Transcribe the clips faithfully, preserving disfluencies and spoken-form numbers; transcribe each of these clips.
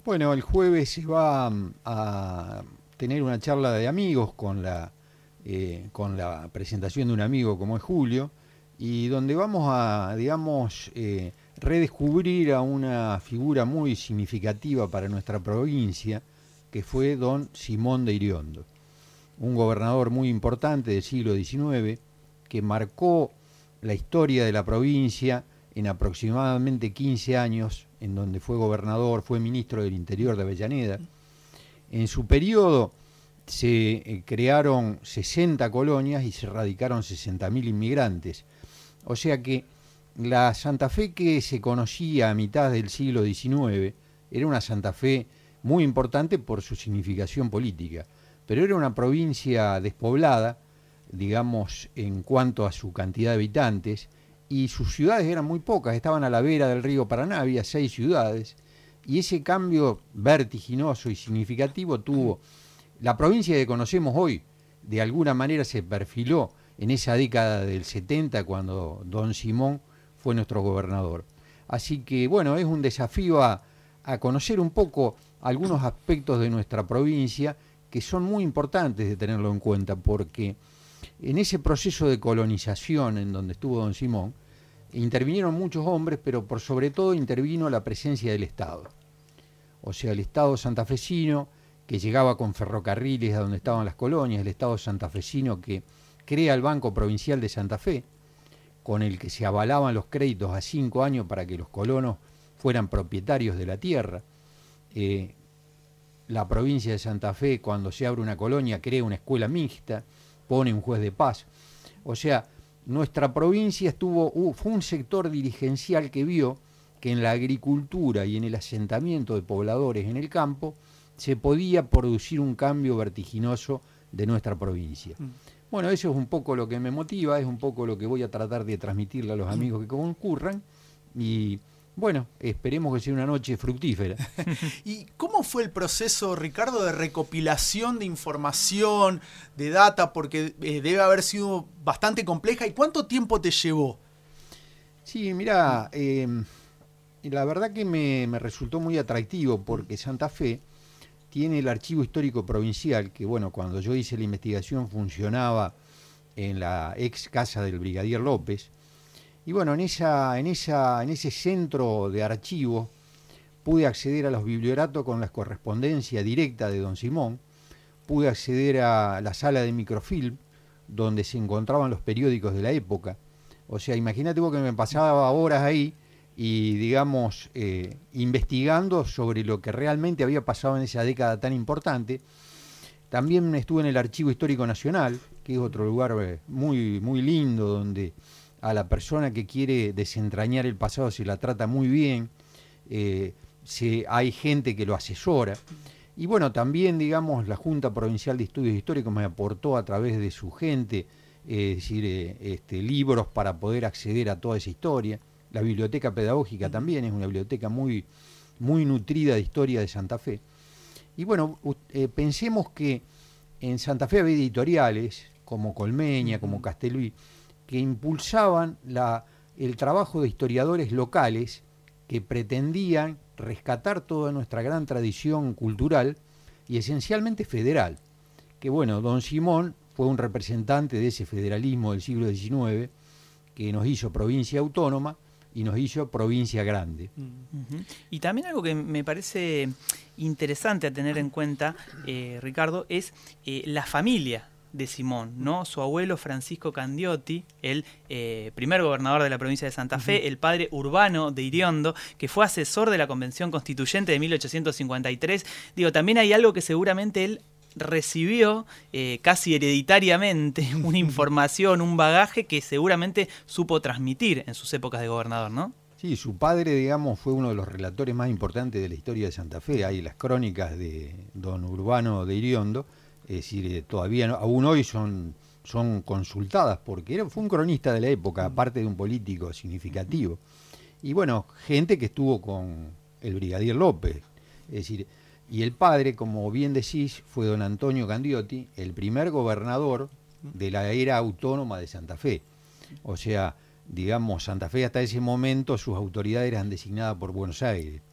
Bueno, el jueves se va a tener una charla de amigos con la, eh, con la presentación de un amigo como es Julio, y donde vamos a, digamos, eh, redescubrir a una figura muy significativa para nuestra provincia, que fue don Simón de Iriondo, un gobernador muy importante del siglo diecinueve, que marcó la historia de la provincia en aproximadamente quince años, en donde fue gobernador, fue ministro del Interior de Avellaneda. En su periodo se eh, crearon sesenta colonias y se radicaron sesenta mil inmigrantes. O sea que la Santa Fe que se conocía a mitad del siglo diecinueve era una Santa Fe muy importante por su significación política, pero era una provincia despoblada, digamos, en cuanto a su cantidad de habitantes, y sus ciudades eran muy pocas, estaban a la vera del río Paraná, había seis ciudades, y ese cambio vertiginoso y significativo tuvo la provincia que conocemos hoy. De alguna manera se perfiló en esa década del setenta, cuando don Simón fue nuestro gobernador. Así que, bueno, es un desafío a, a conocer un poco algunos aspectos de nuestra provincia que son muy importantes de tenerlo en cuenta, porque en ese proceso de colonización en donde estuvo don Simón, intervinieron muchos hombres, pero por sobre todo intervino la presencia del Estado. O sea, el Estado santafesino, que llegaba con ferrocarriles a donde estaban las colonias, el Estado santafesino que crea el Banco Provincial de Santa Fe, con el que se avalaban los créditos a cinco años para que los colonos fueran propietarios de la tierra. Eh, la provincia de Santa Fe, cuando se abre una colonia, crea una escuela mixta, pone un juez de paz. O sea, nuestra provincia estuvo, uh, fue un sector dirigencial que vio que en la agricultura y en el asentamiento de pobladores en el campo se podía producir un cambio vertiginoso de nuestra provincia. Mm. Bueno, eso es un poco lo que me motiva, es un poco lo que voy a tratar de transmitirle a los amigos que concurran, y bueno, esperemos que sea una noche fructífera. ¿Y cómo fue el proceso, Ricardo, de recopilación de información, de data? Porque eh, debe haber sido bastante compleja. ¿Y cuánto tiempo te llevó? Sí, mirá, eh, la verdad que me, me resultó muy atractivo, porque Santa Fe tiene el Archivo Histórico Provincial, que bueno, cuando yo hice la investigación funcionaba en la ex casa del brigadier López. Y bueno, en, esa, en, esa, en ese centro de archivos pude acceder a los biblioratos con la correspondencia directa de don Simón, pude acceder a la sala de microfilm, donde se encontraban los periódicos de la época. O sea, imagínate vos que me pasaba horas ahí y, digamos, eh, investigando sobre lo que realmente había pasado en esa década tan importante. También estuve en el Archivo Histórico Nacional, que es otro lugar muy, muy lindo, donde a la persona que quiere desentrañar el pasado se la trata muy bien, eh, se, hay gente que lo asesora. Y bueno, también, digamos, la Junta Provincial de Estudios Históricos me aportó a través de su gente, eh, es decir, eh, este, libros para poder acceder a toda esa historia. La Biblioteca Pedagógica también es una biblioteca muy, muy nutrida de historia de Santa Fe. Y bueno, eh, pensemos que en Santa Fe había editoriales como Colmeña, como Castelví, que impulsaban la, el trabajo de historiadores locales que pretendían rescatar toda nuestra gran tradición cultural y esencialmente federal. Que bueno, don Simón fue un representante de ese federalismo del siglo diecinueve que nos hizo provincia autónoma y nos hizo provincia grande. Uh-huh. Y también algo que me parece interesante a tener en cuenta, eh, Ricardo, es eh, la familia de Simón, ¿no? Su abuelo Francisco Candiotti, el eh, primer gobernador de la provincia de Santa Fe, uh-huh. el padre Urbano de Iriondo, que fue asesor de la Convención Constituyente de mil ochocientos cincuenta y tres. Digo, también hay algo que seguramente él recibió eh, casi hereditariamente, una información, un bagaje que seguramente supo transmitir en sus épocas de gobernador, ¿no? Sí, su padre, digamos, fue uno de los relatores más importantes de la historia de Santa Fe. Hay las crónicas de don Urbano de Iriondo, es decir, todavía no, aún hoy son, son consultadas, porque era, fue un cronista de la época, aparte de un político significativo. Y bueno, gente que estuvo con el brigadier López, es decir, y el padre, como bien decís, fue don Antonio Candiotti, el primer gobernador de la era autónoma de Santa Fe. O sea, digamos, Santa Fe hasta ese momento sus autoridades eran designadas por Buenos Aires.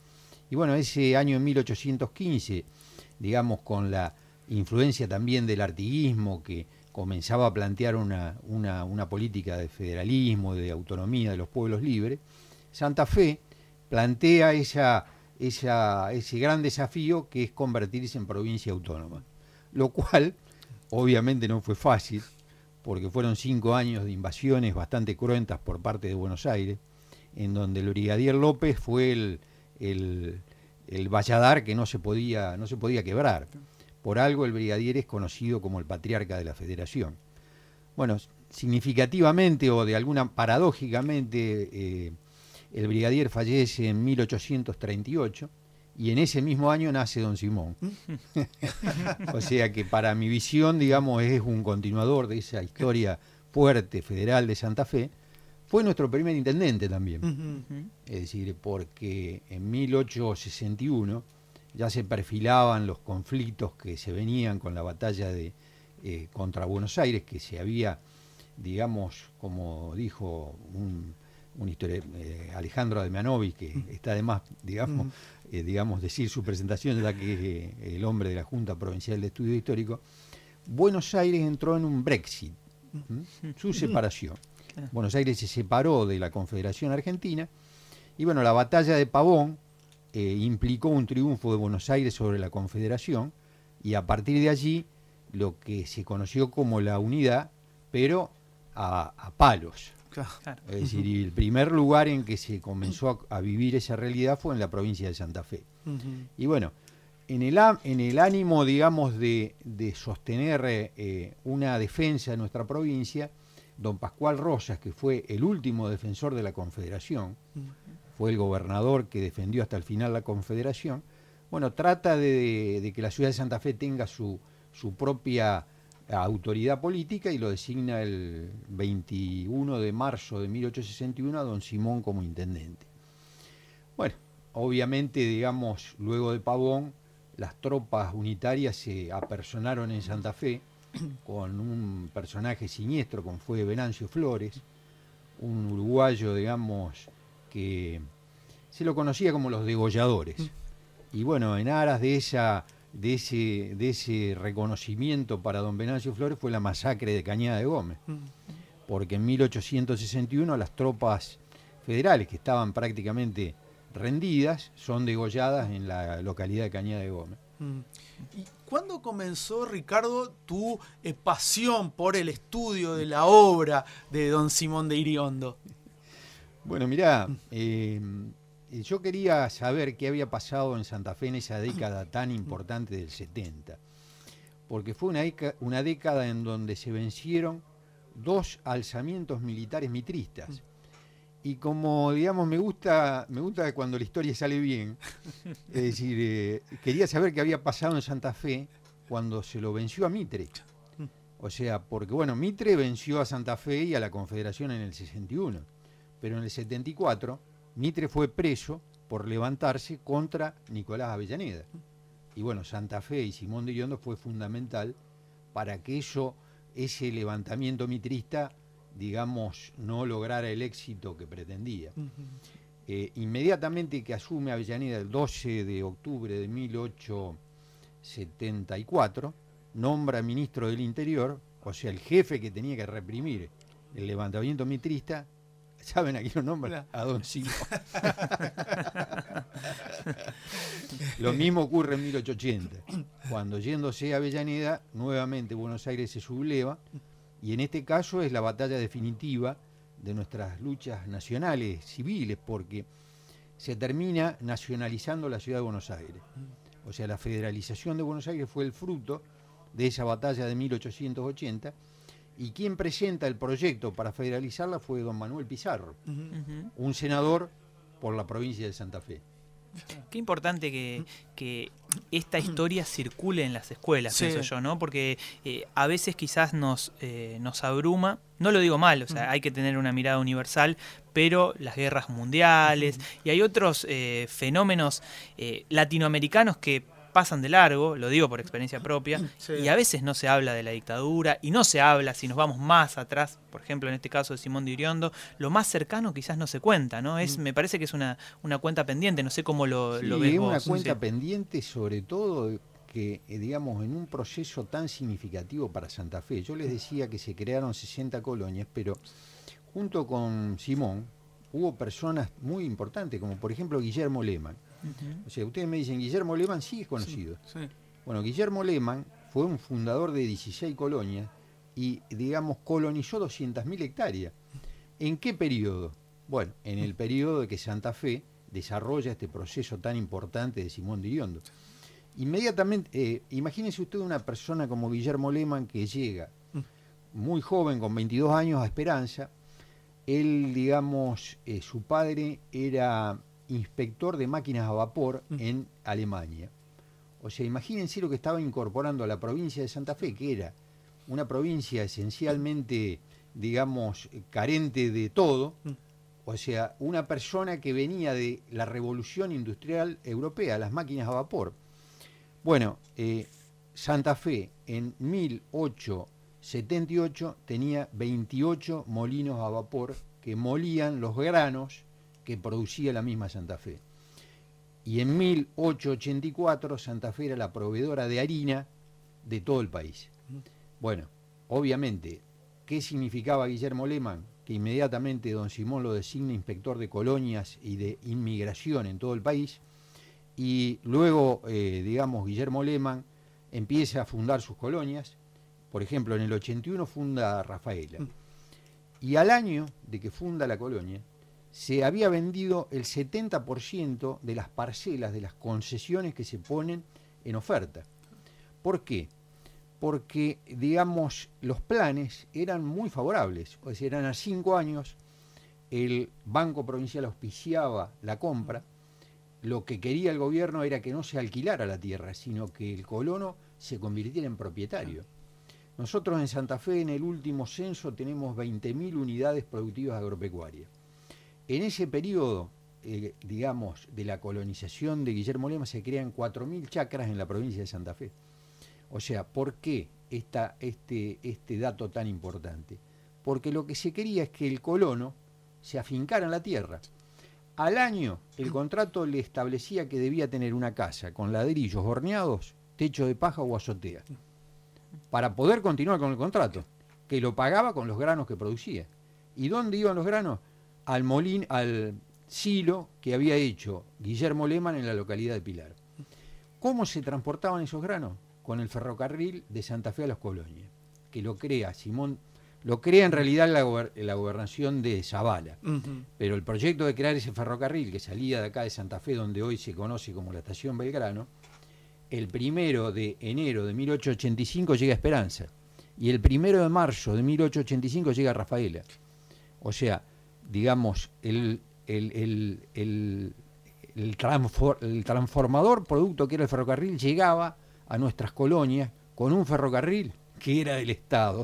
Y bueno, ese año en mil ochocientos quince, digamos, con la influencia también del artiguismo, que comenzaba a plantear una, una, una política de federalismo, de autonomía de los pueblos libres, Santa Fe plantea esa, esa, ese gran desafío que es convertirse en provincia autónoma, lo cual obviamente no fue fácil, porque fueron cinco años de invasiones bastante cruentas por parte de Buenos Aires, en donde el brigadier López fue el, el, el valladar que no se podía, no se podía quebrar. Por algo el brigadier es conocido como el patriarca de la Federación. Bueno, significativamente o de alguna paradójicamente, eh, el brigadier fallece en mil ochocientos treinta y ocho y en ese mismo año nace Don Simón. O sea que para mi visión, digamos, es un continuador de esa historia fuerte federal de Santa Fe. Fue nuestro primer intendente también. Uh-huh. Es decir, porque en mil ochocientos sesenta y uno ya se perfilaban los conflictos que se venían con la batalla de eh, contra Buenos Aires, que se había, digamos, como dijo un, un historia, eh, Alejandro Demianovic, que uh-huh. está además, digamos, uh-huh. eh, digamos, decir su presentación, ya que es eh, el hombre de la Junta Provincial de Estudio Histórico. Buenos Aires entró en un Brexit, ¿m? Su separación. Buenos Aires se separó de la Confederación Argentina y bueno, la batalla de Pavón eh, implicó un triunfo de Buenos Aires sobre la Confederación y a partir de allí lo que se conoció como la unidad, pero a, a palos. Claro. Es decir, uh-huh. el primer lugar en que se comenzó a, a vivir esa realidad fue en la provincia de Santa Fe. Uh-huh. Y bueno, en el, en el ánimo, digamos, de, de sostener eh, una defensa de nuestra provincia, don Pascual Rosas, que fue el último defensor de la Confederación, uh-huh. fue el gobernador que defendió hasta el final la Confederación, bueno, trata de, de que la ciudad de Santa Fe tenga su, su propia autoridad política y lo designa el veintiuno de marzo de mil ochocientos sesenta y uno a don Simón como intendente. Bueno, obviamente, digamos, luego de Pavón, las tropas unitarias se apersonaron en Santa Fe, con un personaje siniestro como fue Venancio Flores, un uruguayo, digamos, que se lo conocía como los degolladores. Y bueno, en aras de esa de ese de ese reconocimiento para don Venancio Flores fue la masacre de Cañada de Gómez. Porque en mil ochocientos sesenta y uno las tropas federales, que estaban prácticamente rendidas, son degolladas en la localidad de Cañada de Gómez. ¿Y cuándo comenzó, Ricardo, tu eh, pasión por el estudio de la obra de don Simón de Iriondo? Bueno, mirá, eh, yo quería saber qué había pasado en Santa Fe en esa década tan importante del setenta, porque fue una, deca, una década en donde se vencieron dos alzamientos militares mitristas. Y como, digamos, me gusta me gusta cuando la historia sale bien, es decir, eh, quería saber qué había pasado en Santa Fe cuando se lo venció a Mitre. O sea, porque, bueno, Mitre venció a Santa Fe y a la Confederación en el sesenta y uno, pero en el setenta y cuatro Mitre fue preso por levantarse contra Nicolás Avellaneda. Y bueno, Santa Fe y Simón de Iriondo fue fundamental para que eso, ese levantamiento mitrista, digamos, no lograra el éxito que pretendía. Uh-huh. Eh, inmediatamente que asume Avellaneda el doce de octubre de mil ochocientos setenta y cuatro, nombra ministro del Interior, o sea, el jefe que tenía que reprimir el levantamiento mitrista. ¿Saben a quién lo nombra? A don Simón. Lo mismo ocurre en mil ochocientos ochenta, cuando yéndose a Avellaneda, nuevamente Buenos Aires se subleva. Y en este caso es la batalla definitiva de nuestras luchas nacionales, civiles, porque se termina nacionalizando la ciudad de Buenos Aires. O sea, la federalización de Buenos Aires fue el fruto de esa batalla de mil ochocientos ochenta, y quien presenta el proyecto para federalizarla fue don Manuel Pizarro, uh-huh. un senador por la provincia de Santa Fe. Qué importante que, que esta historia circule en las escuelas, sí. pienso yo, ¿no? Porque eh, a veces quizás nos, eh, nos abruma, no lo digo mal, o sea, uh-huh. hay que tener una mirada universal, pero las guerras mundiales uh-huh. y hay otros eh, fenómenos eh, latinoamericanos que pasan de largo, lo digo por experiencia propia, sí. y a veces no se habla de la dictadura, y no se habla, si nos vamos más atrás, por ejemplo en este caso de Simón de Iriondo, lo más cercano quizás no se cuenta, ¿no? Es, mm. Me parece que es una, una cuenta pendiente, no sé cómo lo, sí, lo ves es vos. una cuenta sí. pendiente, sobre todo que, digamos, en un proceso tan significativo para Santa Fe. Yo les decía que se crearon sesenta colonias, pero junto con Simón hubo personas muy importantes, como por ejemplo Guillermo Lehmann. Uh-huh. O sea, ustedes me dicen, Guillermo Lehmann sí es conocido. Sí, sí. Bueno, Guillermo Lehmann fue un fundador de dieciséis colonias y, digamos, colonizó doscientas mil hectáreas. ¿En qué periodo? Bueno, en el periodo de que Santa Fe desarrolla este proceso tan importante de Simón de Iriondo. Inmediatamente, eh, imagínense usted una persona como Guillermo Lehmann que llega muy joven, con veintidós años, a Esperanza. Él, digamos, eh, su padre era inspector de máquinas a vapor mm. en Alemania. O sea, imagínense lo que estaba incorporando a la provincia de Santa Fe, que era una provincia esencialmente, digamos, carente de todo. Mm. O sea, una persona que venía de la revolución industrial europea, las máquinas a vapor. Bueno, eh, Santa Fe en mil ochocientos setenta y ocho tenía veintiocho molinos a vapor que molían los granos que producía la misma Santa Fe. Y en mil ochocientos ochenta y cuatro Santa Fe era la proveedora de harina de todo el país. Bueno, obviamente, ¿qué significaba Guillermo Lehmann? Que inmediatamente don Simón lo designa inspector de colonias y de inmigración en todo el país. Y luego, eh, digamos, Guillermo Lehmann empieza a fundar sus colonias. Por ejemplo, en el ochenta y uno funda Rafaela. Y al año de que funda la colonia, se había vendido el setenta por ciento de las parcelas, de las concesiones que se ponen en oferta. ¿Por qué? Porque, digamos, los planes eran muy favorables. O sea, eran a cinco años, el Banco Provincial auspiciaba la compra. Lo que quería el gobierno era que no se alquilara la tierra, sino que el colono se convirtiera en propietario. Nosotros en Santa Fe, en el último censo, tenemos veinte mil unidades productivas agropecuarias. En ese periodo, eh, digamos, de la colonización de Guillermo Lehmann, se crean cuatro mil chacras en la provincia de Santa Fe. O sea, ¿por qué esta, este, este dato tan importante? Porque lo que se quería es que el colono se afincara en la tierra. Al año, el contrato le establecía que debía tener una casa con ladrillos horneados, techo de paja o azotea, para poder continuar con el contrato, que lo pagaba con los granos que producía. ¿Y dónde iban los granos? Al molín, al silo que había hecho Guillermo Lehmann en la localidad de Pilar. ¿Cómo se transportaban esos granos? Con el ferrocarril de Santa Fe a Las Colonias, que lo crea Simón, lo crea en realidad la, gober, la gobernación de Zavala. Uh-huh. Pero el proyecto de crear ese ferrocarril que salía de acá de Santa Fe, donde hoy se conoce como la Estación Belgrano, el primero de enero de mil ochocientos ochenta y cinco llega a Esperanza y el primero de marzo de mil ochocientos ochenta y cinco llega a Rafaela. O sea, digamos, el, el, el, el, el, transfor, el transformador producto que era el ferrocarril llegaba a nuestras colonias con un ferrocarril que era del Estado.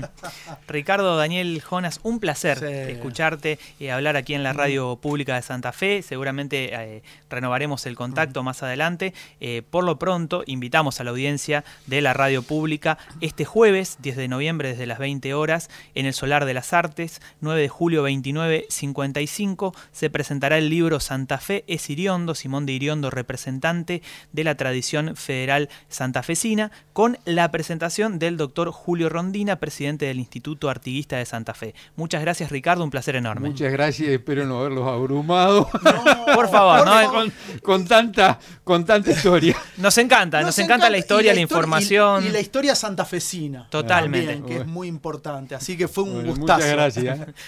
Ricardo, Daniel, Jonas, un placer sí. escucharte y eh, hablar aquí en la radio pública de Santa Fe. Seguramente eh, renovaremos el contacto uh-huh. más adelante. Eh, por lo pronto, invitamos a la audiencia de la radio pública este jueves, diez de noviembre, desde las veinte horas, en el Solar de las Artes, nueve de julio, veintinueve cincuenta y cinco, se presentará el libro Santa Fe es Iriondo, Simón de Iriondo, representante de la tradición federal santafesina, con la presentación del doctor Julio Rondina, presidente del Instituto Artiguista de Santa Fe. Muchas gracias, Ricardo, un placer enorme. Muchas gracias, espero no haberlos abrumado. No, por favor, no, con, con, tanta, con tanta historia. Nos encanta, nos, nos encanta, encanta la historia, la, la información. Y, y la historia santafesina. Totalmente. También, que es muy importante, así que fue un bueno, gustazo. Muchas gracias.